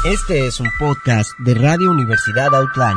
Este es un podcast de Radio Universidad Outline.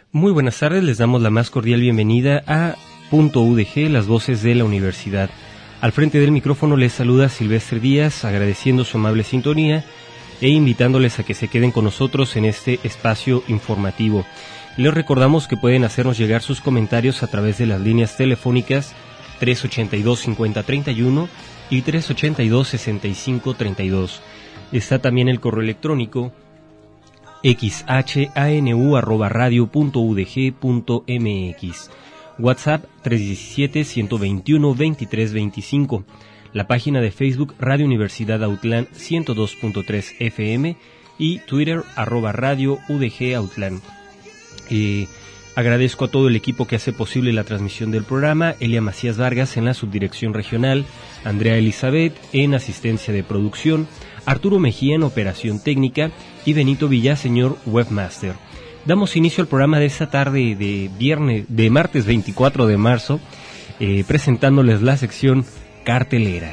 Muy buenas tardes, les damos la más cordial bienvenida a Punto UDG, las voces de la universidad. Al frente del micrófono les saluda Silvestre Díaz, agradeciendo su amable sintonía e invitándoles a que se queden con nosotros en este espacio informativo. Les recordamos que pueden hacernos llegar sus comentarios a través de las líneas telefónicas 382-5031 y 382-6532. Está también el correo electrónico xhanu@radio.udg.mx, WhatsApp 317-121-2325, la página de Facebook Radio Universidad Autlán 102.3 FM y Twitter @Radio UDG Autlán. Agradezco a todo el equipo que hace posible la transmisión del programa: Elia Macías Vargas en la subdirección regional, Andrea Elizabeth en asistencia de producción, Arturo Mejía en operación técnica y Benito Villaseñor, webmaster. Damos inicio al programa de esta tarde de martes 24 de marzo, presentándoles la sección cartelera.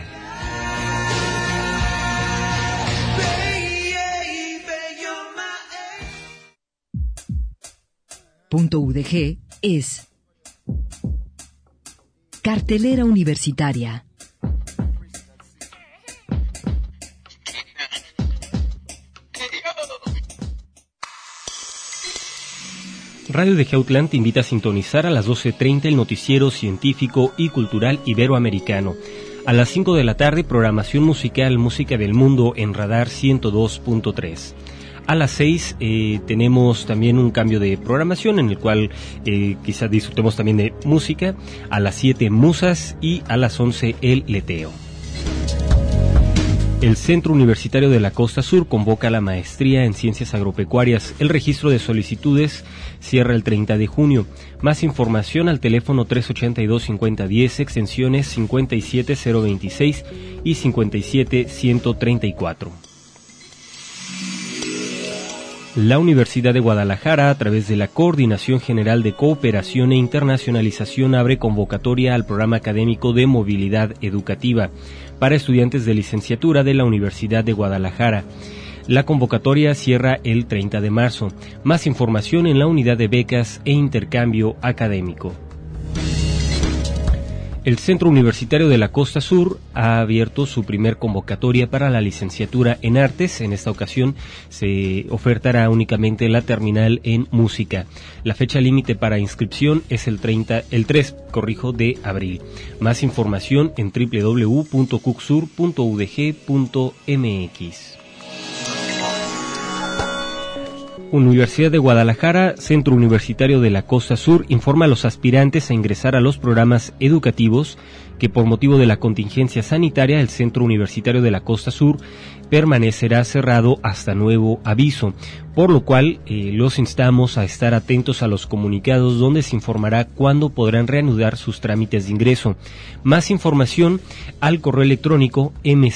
Punto UDG es cartelera universitaria. Radio UDG Autlán te invita a sintonizar a las 12:30 el noticiero científico y cultural iberoamericano. A las 5 de la tarde, programación musical, música del mundo en Radar 102.3. A las 6 tenemos también un cambio de programación en el cual quizás disfrutemos también de música. A las 7 musas y a las 11 el leteo. El Centro Universitario de la Costa Sur convoca la maestría en Ciencias Agropecuarias. El registro de solicitudes cierra el 30 de junio. Más información al teléfono 382-5010, extensiones 57026 y 57134. La Universidad de Guadalajara, a través de la Coordinación General de Cooperación e Internacionalización, abre convocatoria al programa académico de movilidad educativa para estudiantes de licenciatura de la Universidad de Guadalajara. La convocatoria cierra el 30 de marzo. Más información en la unidad de becas e intercambio académico. El Centro Universitario de la Costa Sur ha abierto su primer convocatoria para la licenciatura en Artes. En esta ocasión se ofertará únicamente la terminal en Música. La fecha límite para inscripción es el 3 de abril. Más información en www.cucsur.udg.mx. Universidad de Guadalajara, Centro Universitario de la Costa Sur, informa a los aspirantes a ingresar a los programas educativos que por motivo de la contingencia sanitaria el Centro Universitario de la Costa Sur permanecerá cerrado hasta nuevo aviso, por lo cual los instamos a estar atentos a los comunicados donde se informará cuándo podrán reanudar sus trámites de ingreso. Más información al correo electrónico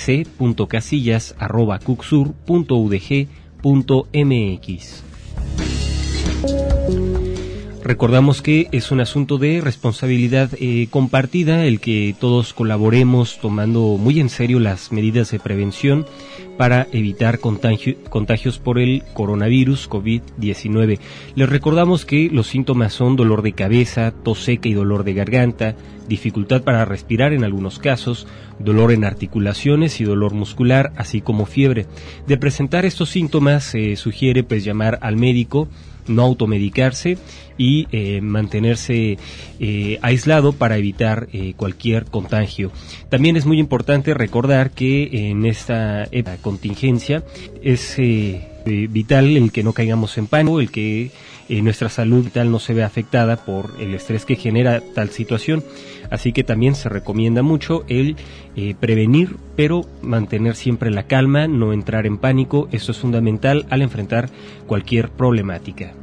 mc.casillas@cucsur.udg.mx. Recordamos que es un asunto de responsabilidad compartida el que todos colaboremos tomando muy en serio las medidas de prevención para evitar contagios por el coronavirus COVID-19. Les recordamos que los síntomas son dolor de cabeza, tos seca y dolor de garganta, dificultad para respirar en algunos casos, dolor en articulaciones y dolor muscular, así como fiebre. De presentar estos síntomas se sugiere llamar al médico, no automedicarse y mantenerse aislado para evitar cualquier contagio. También es muy importante recordar que en esta contingencia es vital el que no caigamos en pánico, el que nuestra salud vital no se vea afectada por el estrés que genera tal situación. Así que también se recomienda mucho el prevenir, pero mantener siempre la calma, no entrar en pánico. Esto es fundamental al enfrentar cualquier problemática.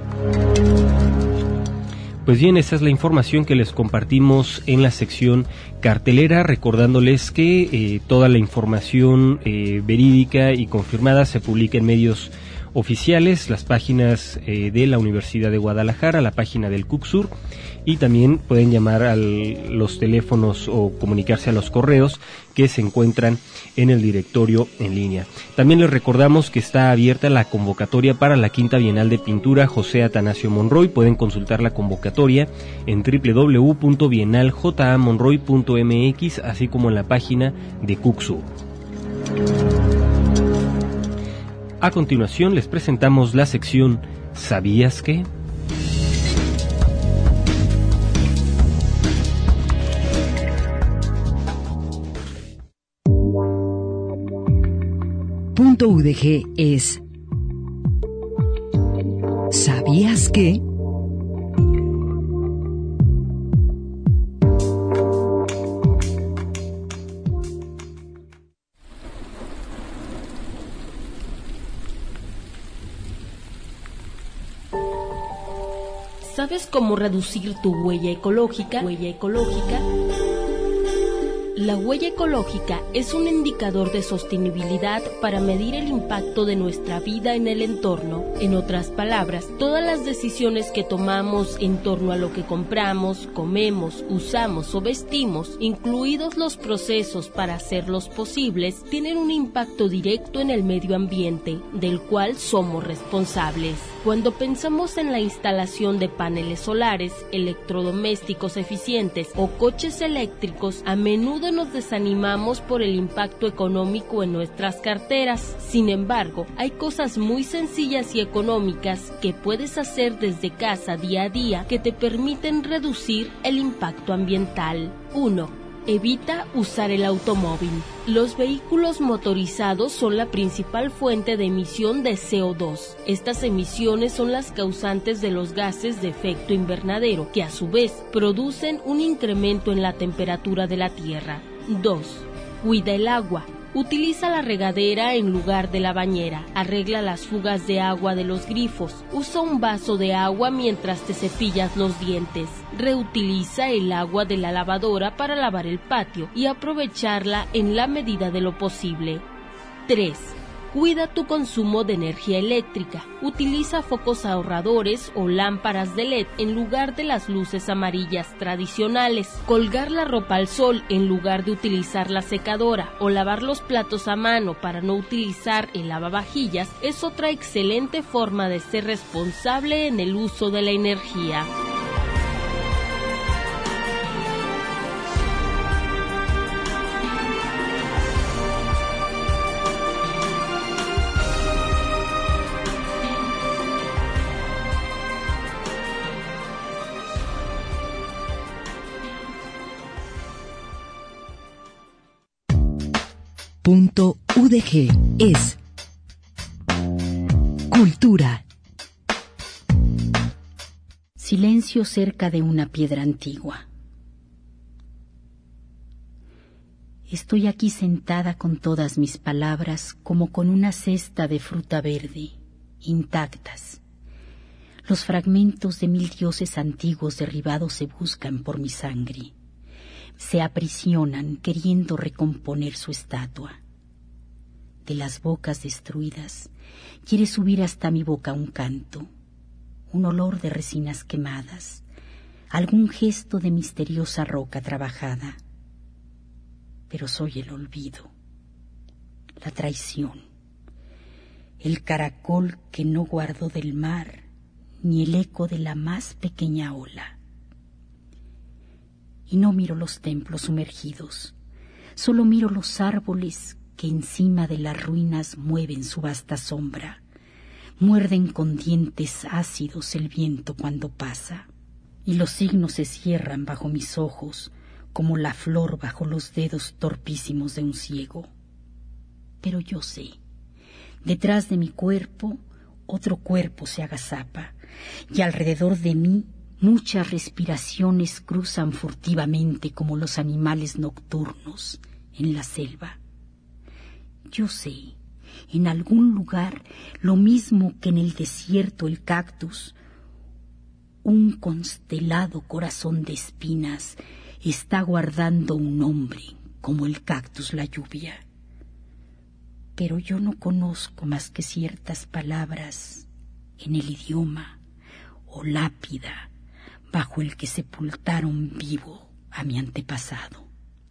Pues bien, esa es la información que les compartimos en la sección cartelera, recordándoles que toda la información verídica y confirmada se publica en medios oficiales, las páginas de la Universidad de Guadalajara, la página del CUCSUR, y también pueden llamar a los teléfonos o comunicarse a los correos que se encuentran en el directorio en línea. También les recordamos que está abierta la convocatoria para la Quinta Bienal de Pintura José Atanasio Monroy. Pueden consultar la convocatoria en www.bienaljamonroy.mx, así como en la página de CUCSUR. A continuación les presentamos la sección ¿Sabías qué? Punto UDG es ¿sabías qué? ¿Sabes cómo reducir tu huella ecológica? La huella ecológica es un indicador de sostenibilidad para medir el impacto de nuestra vida en el entorno. En otras palabras, todas las decisiones que tomamos en torno a lo que compramos, comemos, usamos o vestimos, incluidos los procesos para hacerlos posibles, tienen un impacto directo en el medio ambiente, del cual somos responsables. Cuando pensamos en la instalación de paneles solares, electrodomésticos eficientes o coches eléctricos, a menudo nos desanimamos por el impacto económico en nuestras carteras. Sin embargo, hay cosas muy sencillas y económicas que puedes hacer desde casa día a día que te permiten reducir el impacto ambiental. 1. Evita usar el automóvil. Los vehículos motorizados son la principal fuente de emisión de CO2. Estas emisiones son las causantes de los gases de efecto invernadero, que a su vez producen un incremento en la temperatura de la Tierra. 2. Cuida el agua. Utiliza la regadera en lugar de la bañera. Arregla las fugas de agua de los grifos. Usa un vaso de agua mientras te cepillas los dientes. Reutiliza el agua de la lavadora para lavar el patio y aprovecharla en la medida de lo posible. 3. Cuida tu consumo de energía eléctrica. Utiliza focos ahorradores o lámparas de LED en lugar de las luces amarillas tradicionales. Colgar la ropa al sol en lugar de utilizar la secadora o lavar los platos a mano para no utilizar el lavavajillas es otra excelente forma de ser responsable en el uso de la energía. Punto UDG es cultura. Silencio cerca de una piedra antigua. Estoy aquí sentada con todas mis palabras como con una cesta de fruta verde, intactas. Los fragmentos de 1000 dioses antiguos derribados se buscan por mi sangre. Se aprisionan queriendo recomponer su estatua. De las bocas destruidas quiere subir hasta mi boca un canto, un olor de resinas quemadas, algún gesto de misteriosa roca trabajada. Pero soy el olvido, la traición, el caracol que no guardó del mar ni el eco de la más pequeña ola. Y no miro los templos sumergidos, solo miro los árboles que encima de las ruinas mueven su vasta sombra, muerden con dientes ácidos el viento cuando pasa, y los signos se cierran bajo mis ojos como la flor bajo los dedos torpísimos de un ciego. Pero yo sé, detrás de mi cuerpo otro cuerpo se agazapa, y alrededor de mí muchas respiraciones cruzan furtivamente como los animales nocturnos en la selva. Yo sé, en algún lugar, lo mismo que en el desierto el cactus, un constelado corazón de espinas está guardando un hombre como el cactus la lluvia. pero yo no conozco más que ciertas palabras en el idioma o lápida bajo el que sepultaron vivo a mi antepasado.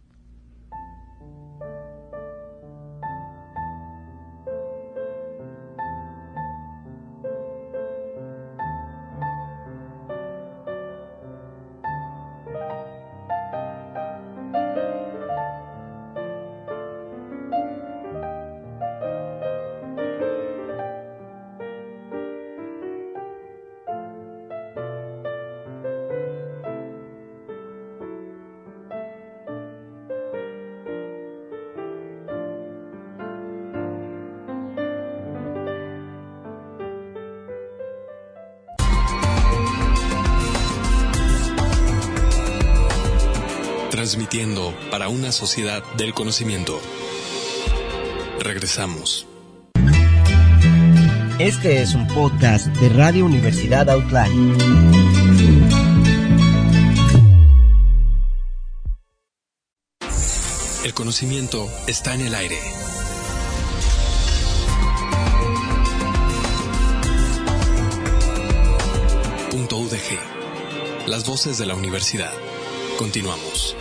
Transmitiendo para una sociedad del conocimiento. Regresamos. Este es un podcast de Radio Universidad Outline. El conocimiento está en el aire. .udg. Las voces de la universidad. Continuamos.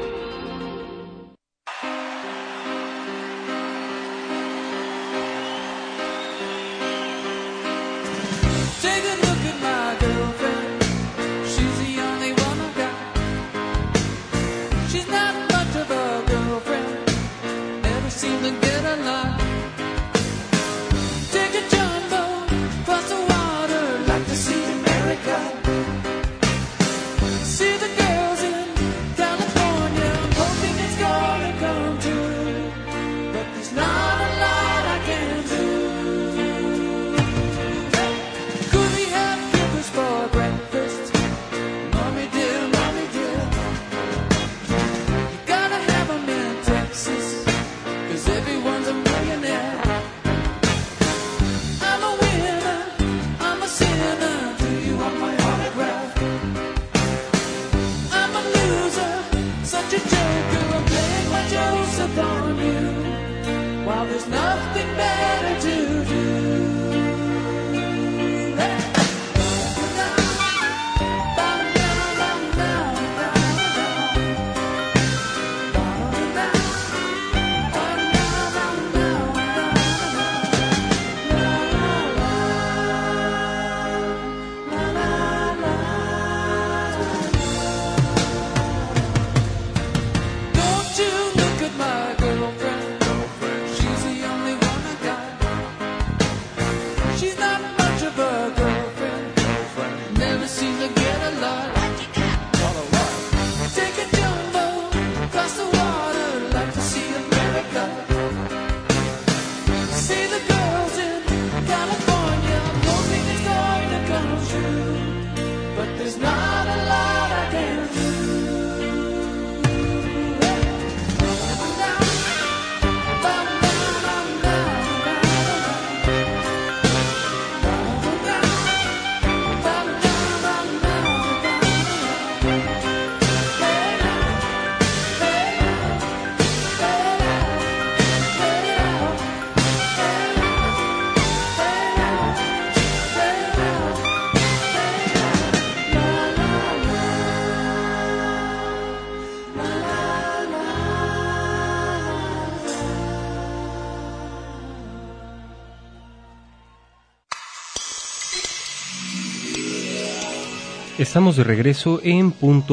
Estamos de regreso en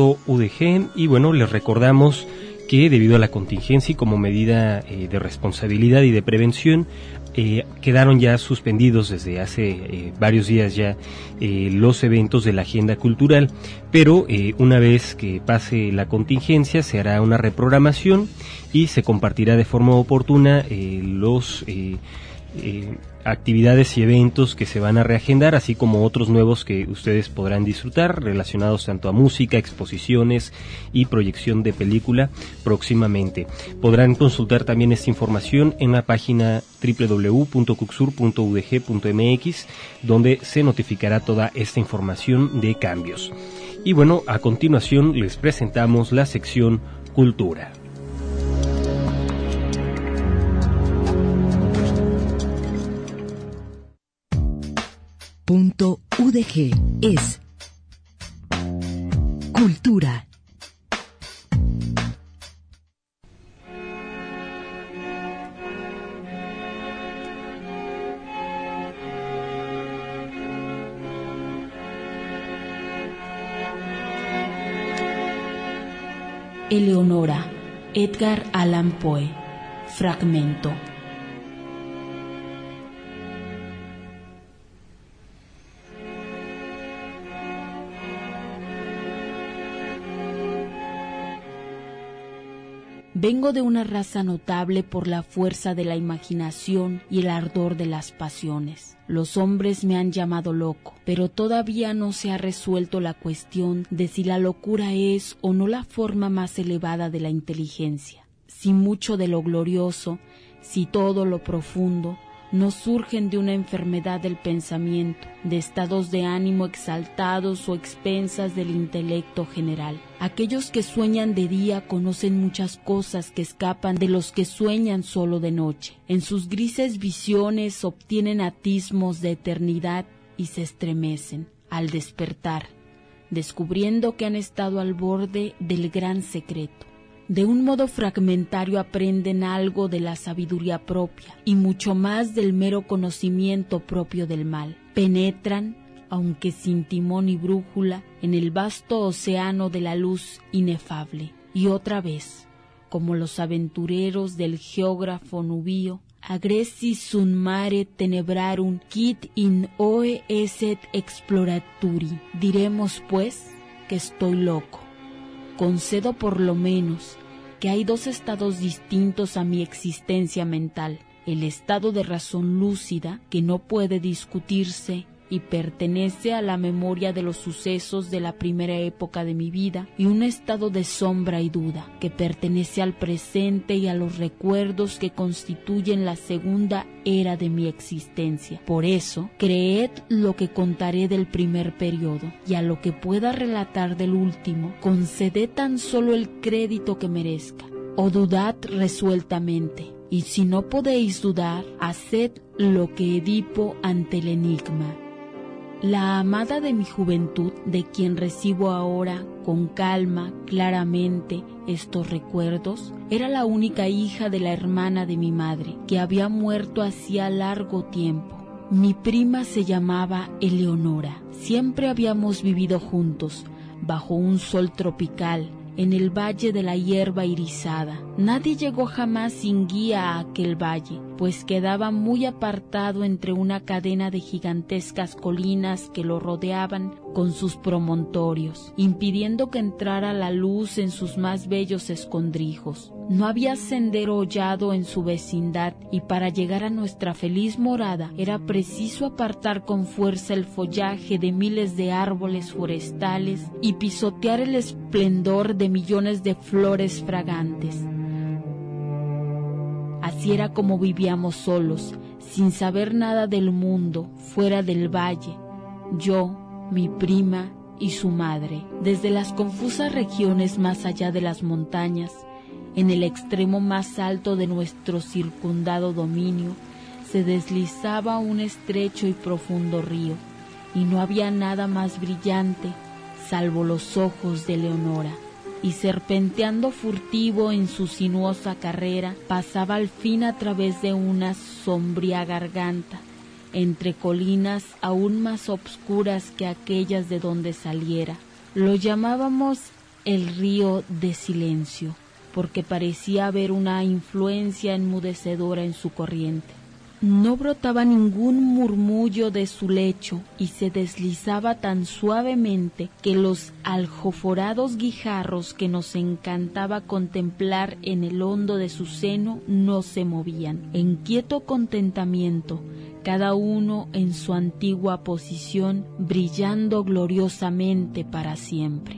.udg y bueno, les recordamos que debido a la contingencia y como medida de responsabilidad y de prevención, quedaron ya suspendidos desde hace varios días ya los eventos de la agenda cultural, pero una vez que pase la contingencia se hará una reprogramación y se compartirá de forma oportuna los actividades y eventos que se van a reagendar, así como otros nuevos que ustedes podrán disfrutar, relacionados tanto a música, exposiciones y proyección de película próximamente. Podrán consultar también esta información en la página www.cucsur.udg.mx, donde se notificará toda esta información de cambios. Y bueno, a continuación les presentamos la sección Cultura. UDG es cultura. Eleonora, Edgar Allan Poe. Fragmento. Vengo de una raza notable por la fuerza de la imaginación y el ardor de las pasiones. Los hombres me han llamado loco, pero todavía no se ha resuelto la cuestión de si la locura es o no la forma más elevada de la inteligencia. Si mucho de lo glorioso, si todo lo profundo, no surgen de una enfermedad del pensamiento, de estados de ánimo exaltados o expensas del intelecto general. Aquellos que sueñan de día conocen muchas cosas que escapan de los que sueñan solo de noche. En sus grises visiones obtienen atismos de eternidad y se estremecen al despertar, descubriendo que han estado al borde del gran secreto. De un modo fragmentario aprenden algo de la sabiduría propia y mucho más del mero conocimiento propio del mal. Penetran, aunque sin timón y brújula, en el vasto océano de la luz inefable. Y otra vez, como los aventureros del geógrafo nubio, agressi sunt mare tenebrarum quid in oe esset exploraturi. Diremos, pues, que estoy loco. Concedo por lo menos que hay dos estados distintos a mi existencia mental: el estado de razón lúcida, que no puede discutirse y pertenece a la memoria de los sucesos de la primera época de mi vida, y un estado de sombra y duda, que pertenece al presente y a los recuerdos que constituyen la segunda era de mi existencia. Por eso, creed lo que contaré del primer periodo, y a lo que pueda relatar del último, conceded tan solo el crédito que merezca, o dudad resueltamente, y si no podéis dudar, haced lo que Edipo ante el enigma. La amada de mi juventud, de quien recibo ahora con calma, claramente, estos recuerdos, era la única hija de la hermana de mi madre, que había muerto hacía largo tiempo. Mi prima se llamaba Eleonora. Siempre habíamos vivido juntos, bajo un sol tropical, en el valle de la hierba irisada. Nadie llegó jamás sin guía a aquel valle, pues quedaba muy apartado entre una cadena de gigantescas colinas que lo rodeaban con sus promontorios, impidiendo que entrara la luz en sus más bellos escondrijos. No había sendero hollado en su vecindad, y para llegar a nuestra feliz morada era preciso apartar con fuerza el follaje de miles de árboles forestales y pisotear el esplendor de millones de flores fragantes. Así era como vivíamos solos, sin saber nada del mundo, fuera del valle, yo, mi prima y su madre. Desde las confusas regiones más allá de las montañas, en el extremo más alto de nuestro circundado dominio, se deslizaba un estrecho y profundo río, y no había nada más brillante, salvo los ojos de Eleonora. Y serpenteando furtivo en su sinuosa carrera, pasaba al fin a través de una sombría garganta, entre colinas aún más obscuras que aquellas de donde saliera. Lo llamábamos el río de silencio, porque parecía haber una influencia enmudecedora en su corriente. No brotaba ningún murmullo de su lecho y se deslizaba tan suavemente que los aljoforados guijarros que nos encantaba contemplar en el hondo de su seno no se movían. En quieto contentamiento, cada uno en su antigua posición, brillando gloriosamente para siempre.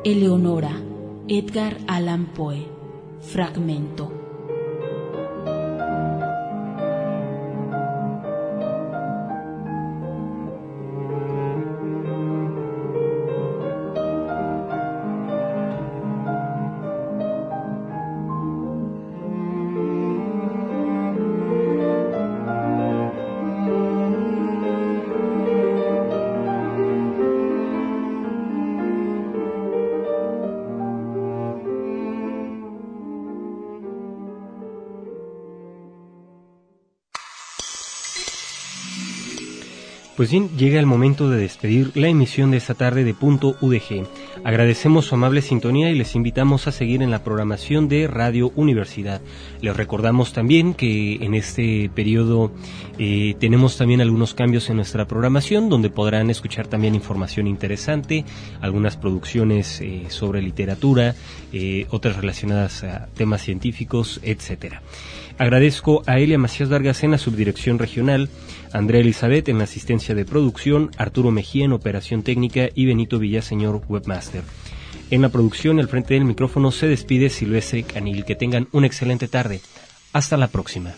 Eleonora, Edgar Allan Poe. Fragmento. Pues bien, llega el momento de despedir la emisión de esta tarde de Punto UDG. Agradecemos su amable sintonía y les invitamos a seguir en la programación de Radio Universidad. Les recordamos también que en este periodo tenemos también algunos cambios en nuestra programación, donde podrán escuchar también información interesante, algunas producciones sobre literatura, otras relacionadas a temas científicos, etcétera. Agradezco a Elia Macías Vargas en la subdirección regional, Andrea Elizabeth en la asistencia de producción, Arturo Mejía en operación técnica y Benito Villaseñor, webmaster. En la producción, al frente del micrófono, se despide Silvestre Canil. Que tengan una excelente tarde. Hasta la próxima.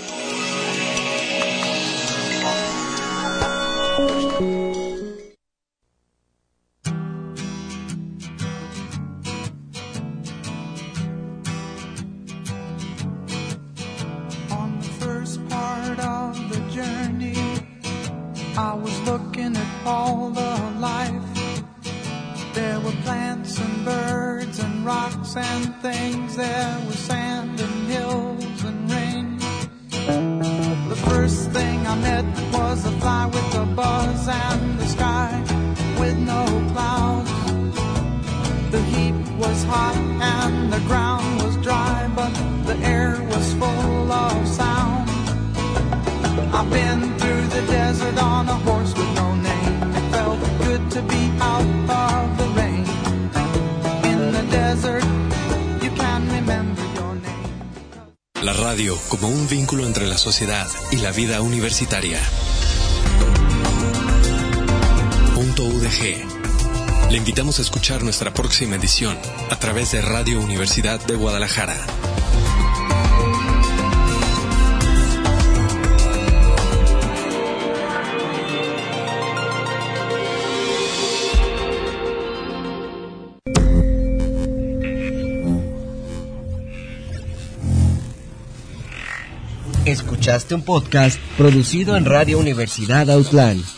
I was looking at all the life. There were plants and birds and rocks and things. There was sand and hills and rain. The first thing I met was a fly with a buzz and the sky with no clouds. The heat was hot and the ground was dry, but the air was full of sound. I've been through the desert on a horse with no name. It felt good to be out of the rain. In the desert, you can remember your name. La radio como un vínculo entre la sociedad y la vida universitaria. Punto UDG. Le invitamos a escuchar nuestra próxima edición a través de Radio Universidad de Guadalajara. Escuchaste un podcast producido en Radio Universidad Autlán.